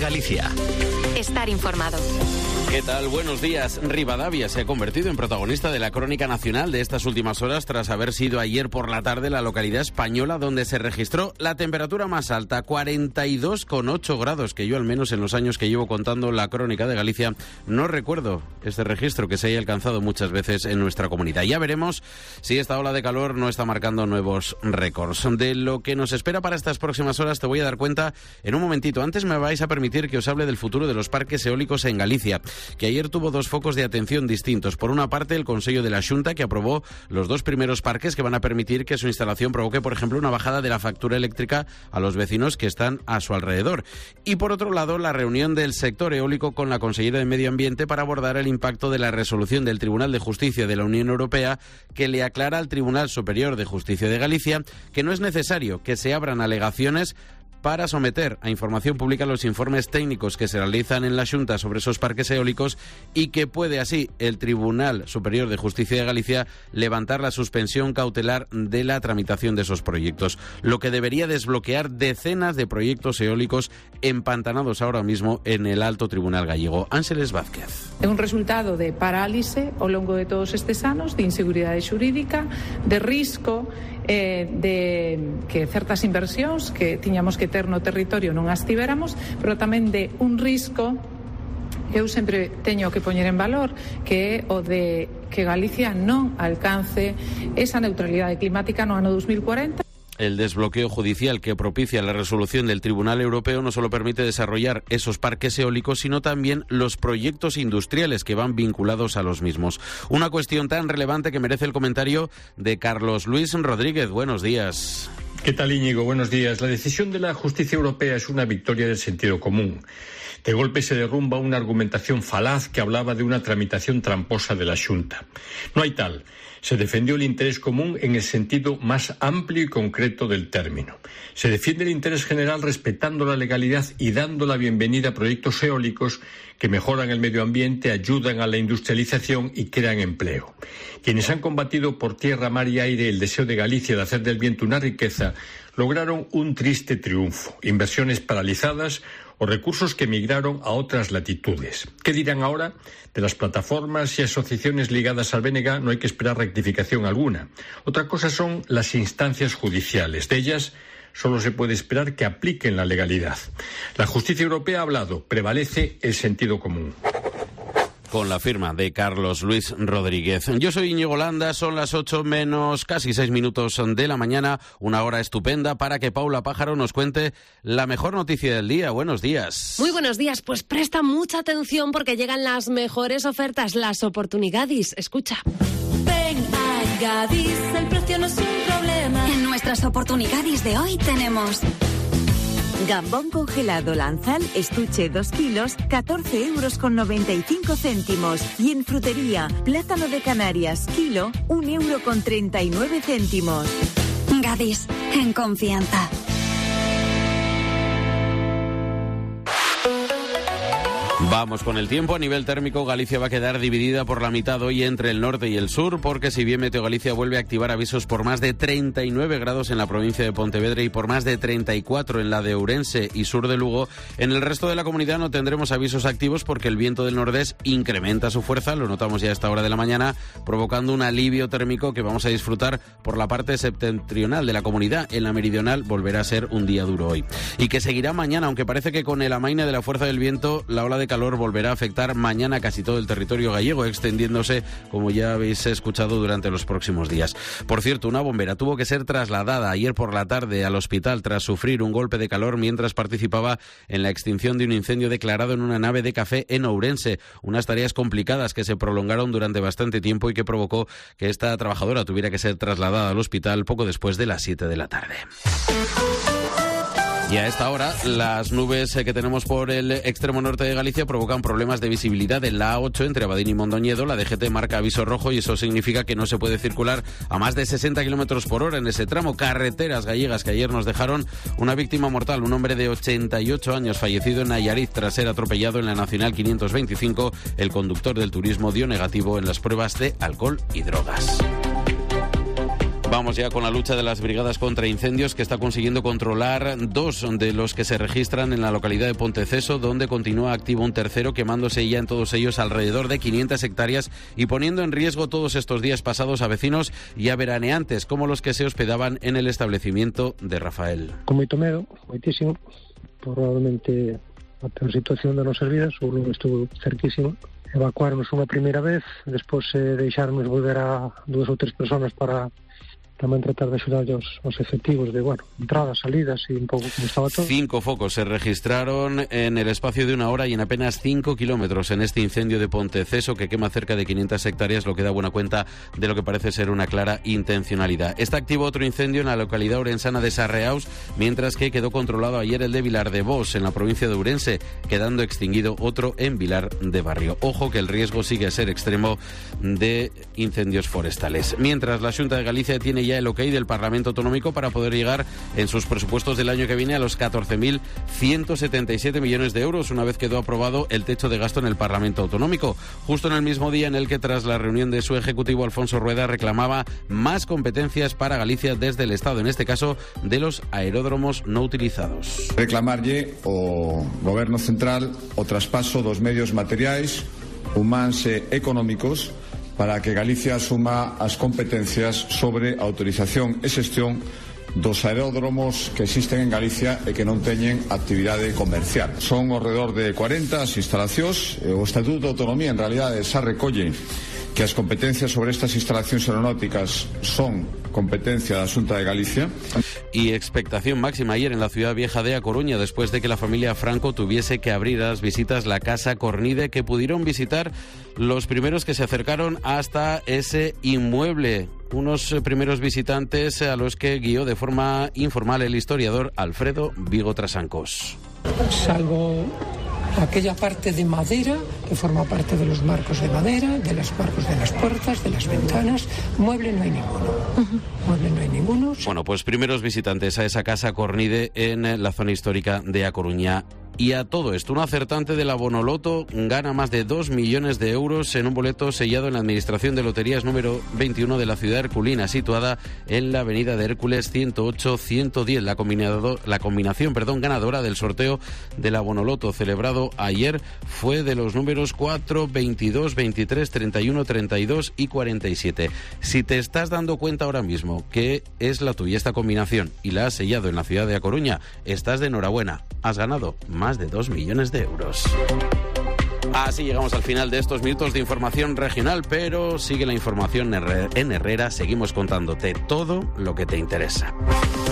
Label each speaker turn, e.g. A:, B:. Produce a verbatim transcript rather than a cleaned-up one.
A: Galicia.
B: Estar informado.
C: ¿Qué tal? Buenos días. Rivadavia se ha convertido en protagonista de la crónica nacional de estas últimas horas tras haber sido ayer por la tarde la localidad española donde se registró la temperatura más alta, cuarenta y dos coma ocho grados, que yo al menos en los años que llevo contando la crónica de Galicia no recuerdo este registro que se haya alcanzado muchas veces en nuestra comunidad. Ya veremos si esta ola de calor no está marcando nuevos récords. De lo que nos espera para estas próximas horas te voy a dar cuenta en un momentito. Antes me vais a permitir que os hable del futuro de los parques eólicos en Galicia, que ayer tuvo dos focos de atención distintos. Por una parte, el Consello de la Xunta, que aprobó los dos primeros parques que van a permitir que su instalación provoque, por ejemplo, una bajada de la factura eléctrica a los vecinos que están a su alrededor. Y por otro lado, la reunión del sector eólico con la consellera de Medio Ambiente para abordar el impacto de la resolución del Tribunal de Justicia de la Unión Europea, que le aclara al Tribunal Superior de Justicia de Galicia que no es necesario que se abran alegaciones para someter a información pública los informes técnicos que se realizan en la Xunta sobre esos parques eólicos y que puede así el Tribunal Superior de Justicia de Galicia levantar la suspensión cautelar de la tramitación de esos proyectos, lo que debería desbloquear decenas de proyectos eólicos empantanados ahora mismo en el Alto Tribunal Gallego. Ángeles Vázquez.
D: É un resultado de parálise ao longo de todos estes anos, de inseguridade xurídica, de risco, eh, de que certas inversións que tiñamos que ter no territorio non as tiveramos, pero tamén de un risco eu sempre teño que poñer en valor, que é o de que Galicia non alcance esa neutralidade climática no ano dos mil cuarenta.
C: El desbloqueo judicial que propicia la resolución del Tribunal Europeo no solo permite desarrollar esos parques eólicos, sino también los proyectos industriales que van vinculados a los mismos. Una cuestión tan relevante que merece el comentario de Carlos Luis Rodríguez. Buenos días.
E: ¿Qué tal, Íñigo? Buenos días. La decisión de la justicia europea es una victoria del sentido común. De golpe se derrumba una argumentación falaz que hablaba de una tramitación tramposa de la Xunta. No hay tal. Se defendió el interés común en el sentido más amplio y concreto del término. Se defiende el interés general respetando la legalidad y dando la bienvenida a proyectos eólicos que mejoran el medio ambiente, ayudan a la industrialización y crean empleo. Quienes han combatido por tierra, mar y aire el deseo de Galicia de hacer del viento una riqueza, lograron un triste triunfo. Inversiones paralizadas o recursos que migraron a otras latitudes. ¿Qué dirán ahora? De las plataformas y asociaciones ligadas al B N G no hay que esperar rectificación alguna. Otra cosa son las instancias judiciales. De ellas solo se puede esperar que apliquen la legalidad. La justicia europea ha hablado, prevalece el sentido común.
C: Con la firma de Carlos Luis Rodríguez. Yo soy Íñigo Landa, son las ocho menos casi seis minutos de la mañana, una hora estupenda para que Paula Pájaro nos cuente la mejor noticia del día. Buenos días.
F: Muy buenos días, pues presta mucha atención porque llegan las mejores ofertas, las oportunidades. Escucha.
G: Ven a Gadis, el precio no es un problema.
B: En nuestras oportunidades de hoy tenemos
H: gambón congelado Lanzal, estuche dos kilos, catorce euros con noventa y cinco céntimos. Y en frutería, plátano de Canarias, kilo, un euro con treinta y nueve céntimos.
B: Gadis, en confianza.
C: Vamos con el tiempo. A nivel térmico, Galicia va a quedar dividida por la mitad hoy entre el norte y el sur, porque si bien Meteo Galicia vuelve a activar avisos por más de treinta y nueve grados en la provincia de Pontevedra y por más de treinta y cuatro en la de Ourense y sur de Lugo, en el resto de la comunidad no tendremos avisos activos porque el viento del nordés incrementa su fuerza, lo notamos ya a esta hora de la mañana, provocando un alivio térmico que vamos a disfrutar por la parte septentrional de la comunidad. En la meridional volverá a ser un día duro hoy. Y que seguirá mañana, aunque parece que con el amaine de la fuerza del viento, la ola de calor volverá a afectar mañana casi todo el territorio gallego, extendiéndose, como ya habéis escuchado, durante los próximos días. Por cierto, una bombera tuvo que ser trasladada ayer por la tarde al hospital tras sufrir un golpe de calor mientras participaba en la extinción de un incendio declarado en una nave de café en Ourense. Unas tareas complicadas que se prolongaron durante bastante tiempo y que provocó que esta trabajadora tuviera que ser trasladada al hospital poco después de las siete de la tarde. Y a esta hora, las nubes que tenemos por el extremo norte de Galicia provocan problemas de visibilidad en la A ocho entre Abadín y Mondoñedo. La D G T marca aviso rojo y eso significa que no se puede circular a más de sesenta kilómetros por hora en ese tramo. Carreteras gallegas que ayer nos dejaron una víctima mortal, un hombre de ochenta y ocho años fallecido en Nayarit tras ser atropellado en la Nacional quinientos veinticinco. El conductor del turismo dio negativo en las pruebas de alcohol y drogas. Vamos ya con la lucha de las brigadas contra incendios, que está consiguiendo controlar dos de los que se registran en la localidad de Ponteceso, donde continúa activo un tercero, quemándose ya en todos ellos alrededor de quinientas hectáreas y poniendo en riesgo todos estos días pasados a vecinos y a veraneantes, como los que se hospedaban en el establecimiento de Rafael.
A: Con moito medo, moitísimo, probablemente a peor situación de nossas vidas, o lugar estuvo cerquísimo. Evacuarnos unha primeira vez, despois eh, deixarnos volver a dúas ou tres personas para tamén tratar de axudar aos, aos efectivos de, bueno, entradas, salidas y un pouco como estaba todo.
C: Cinco focos se registraron en el espacio de una hora y en apenas cinco kilómetros en este incendio de Ponteceso, que quema cerca de quinientas hectáreas, lo que da buena cuenta de lo que parece ser una clara intencionalidad. Está activo otro incendio en la localidad orensana de Sarreaus, mientras que quedó controlado ayer el de Vilar de Bos, en la provincia de Ourense, quedando extinguido otro en Vilar de Barrio. Ojo que el riesgo sigue a ser extremo de incendios forestales. Mientras, la Xunta de Galicia tiene ya el ok del Parlamento Autonómico para poder llegar en sus presupuestos del año que viene a los catorce mil ciento setenta y siete millones de euros, una vez quedó aprobado el techo de gasto en el Parlamento Autonómico, justo en el mismo día en el que, tras la reunión de su ejecutivo, Alfonso Rueda reclamaba más competencias para Galicia desde el Estado, en este caso de los aeródromos no utilizados.
I: Reclamarlle ao Goberno Central o traspaso dos medios materiais, humanos e económicos para que Galicia asuma as competencias sobre a autorización e xestión dos aeródromos que existen en Galicia e que non teñen actividade comercial. Son ao redor de cuarenta as instalacións. O Estatuto de Autonomía, en realidade, xa recolle que as competencias sobre estas instalacións aeronáuticas son competencia da Xunta de Galicia.
C: Y expectación máxima ayer en la ciudad vieja de A Coruña, después de que la familia Franco tuviese que abrir a las visitas la Casa Cornide, que pudieron visitar los primeros que se acercaron hasta ese inmueble. Unos primeros visitantes a los que guió de forma informal el historiador Alfredo Vigo Trasancos.
J: Salvo aquella parte de madera que forma parte de los marcos de madera, de los marcos de las puertas, de las ventanas, mueble no hay ninguno. Uh-huh. Mueble no hay ninguno.
C: Bueno, pues primeros visitantes a esa Casa Cornide en la zona histórica de A Coruña. Y a todo esto, un acertante de la Bonoloto gana más de dos millones de euros en un boleto sellado en la Administración de Loterías número veintiuno de la ciudad herculina, situada en la avenida de Hércules ciento ocho ciento diez. La, la combinación perdón, ganadora del sorteo de la Bonoloto celebrado ayer fue de los números cuatro, veintidós, veintitrés, treinta y uno, treinta y dos y cuarenta y siete. Si te estás dando cuenta ahora mismo que es la tuya esta combinación y la has sellado en la ciudad de A Coruña, estás de enhorabuena. Has ganado más de dos millones de euros. Así llegamos al final de estos minutos de información regional, pero sigue la información en Herrera. Seguimos contándote todo lo que te interesa.